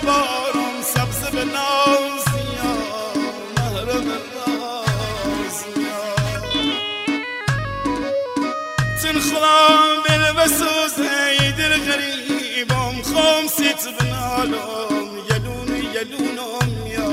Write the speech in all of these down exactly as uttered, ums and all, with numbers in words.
بارم سبز به نازیا محرم رازیا تن خلام بل بسوز ایدر غریبم خام سیت بنالم یلون یلونم یا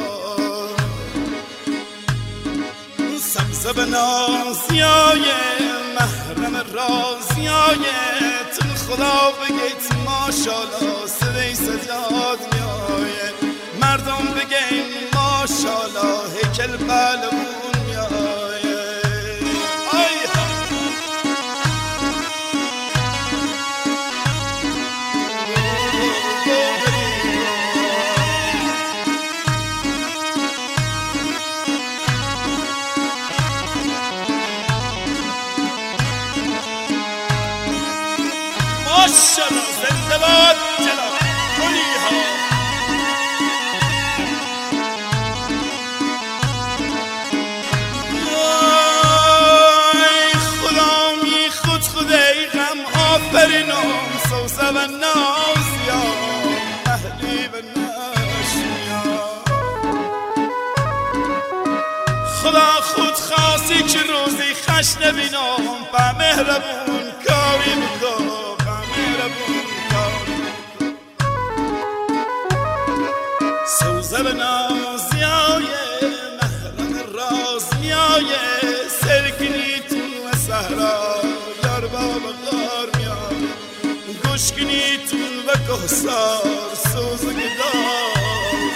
سبز به نازیای محرم رازیای تن خدا بگیت ماشالله سوی سجاد میایه مردم بگین ماشالله هیکل پهلوون میایه ماشالله زنده باد جناب گلی ها ای خدا می خود خدای غم آفرینم سوسه و نازیا اهلی و نشیا خدا خود خاصی که روزی خش نبینم با مهربون کاری بکن سوزه به نازیای محرم رازیای سرکنی تو صحرا یار بابا غار میای گوش کنی تو و کهسار سوزه گدازیای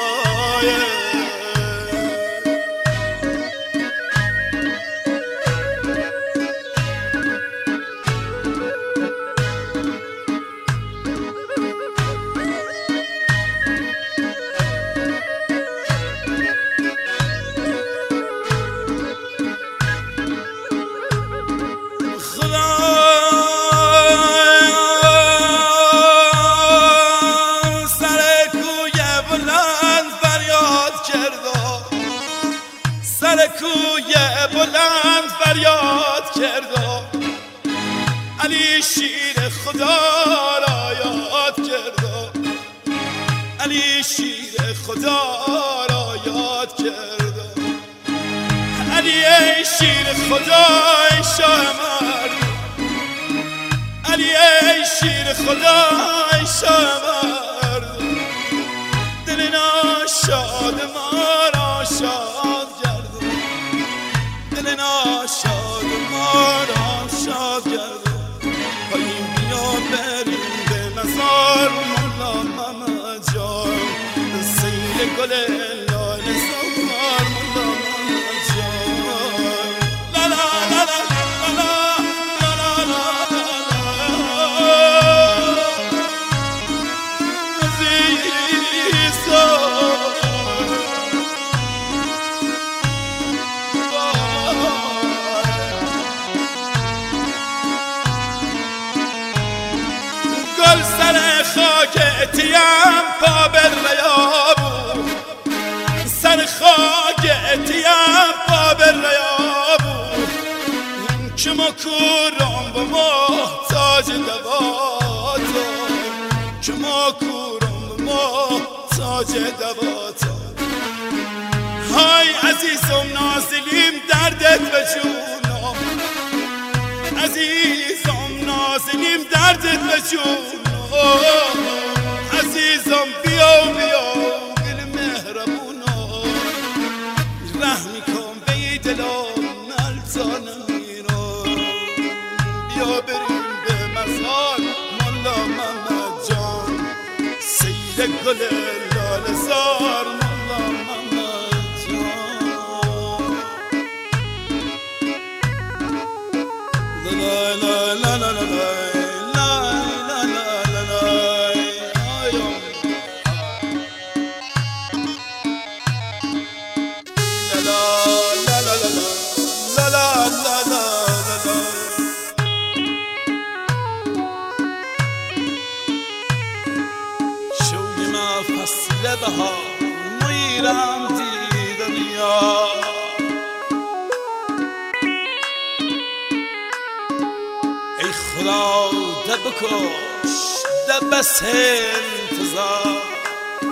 کوی بلند فریاد کرد علی شیر خدا را یاد کرد علی شیر خدا را یاد کرد علی ای شیر خدا ای شاه مرد علی ای شیر خدا ای شاه مرد دل ناشاد ما را شاد دل ناشاد ما را شاد کرد پایین بیا بریم به مزار مولا محمد جان سیل گل لال زار مولا محمد جان لا لا لا لا لا لا لا گل سر خاک اتیم پا بر ریابو سر خاک اتیم پا بر ریابو که ما کورم با محتاج دواتا که ما کورم با محتاج دواتا های عزیزم نازلیم دردت به جونم عزیزم نازلیم دردت به جونم عزیزم بیا بیا دل مهربونم رحمی کن به دلم نلزانم میرم بیا بریم به مزار مولا محمد جان سیل گل لاله زار مولا محمد جان لا لا لا لا لا لا فصل بهار میرم دی دنیا ای خدا ده بکش ده بس انتظار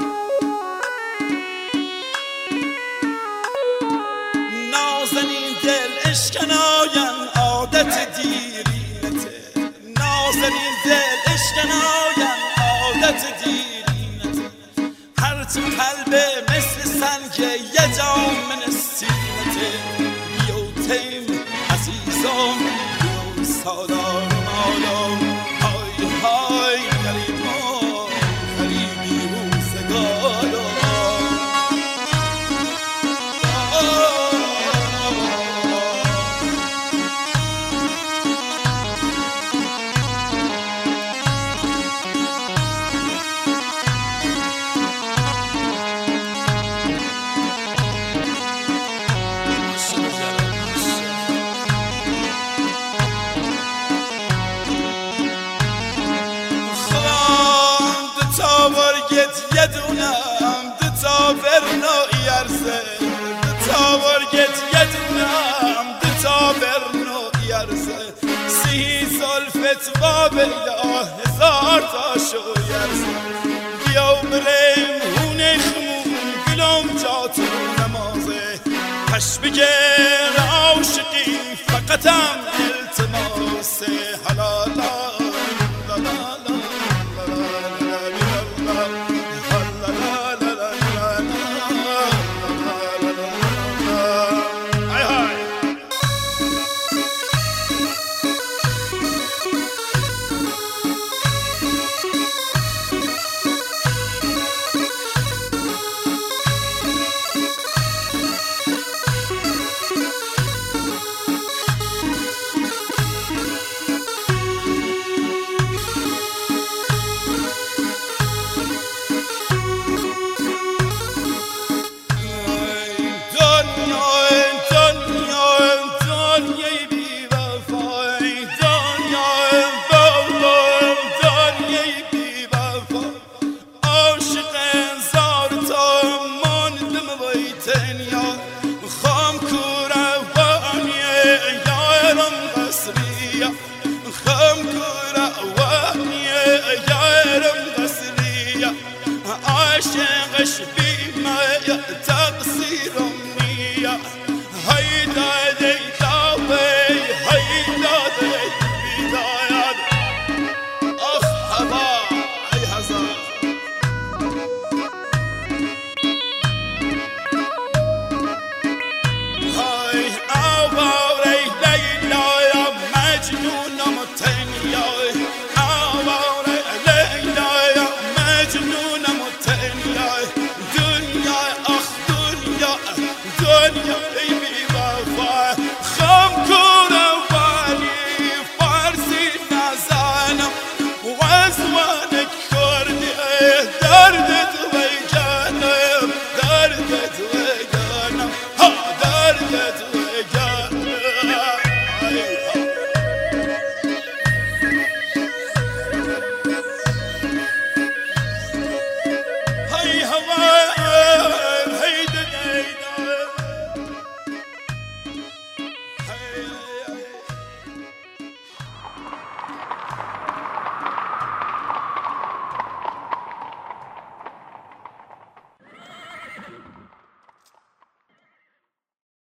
اشکناین عادت دیرینته نازنین دل اشکناین عادت دیرینته هر تو قلبه مثل سنگ یه جام نستینته بیوتیم عزیزم بیو سالار مالم های های غریبا غریبی روزگارم یه دونم دو تا برنایی عرضه دو تا ورگت یه دونم دو تا برنایی عرضه سی زلفت قابلا هزار تا شوی عرضه بیا بریم هونه خمون گلم جا تو نمازه پش بگر عاشقی فقطم التماسه حلالا لالا خام کو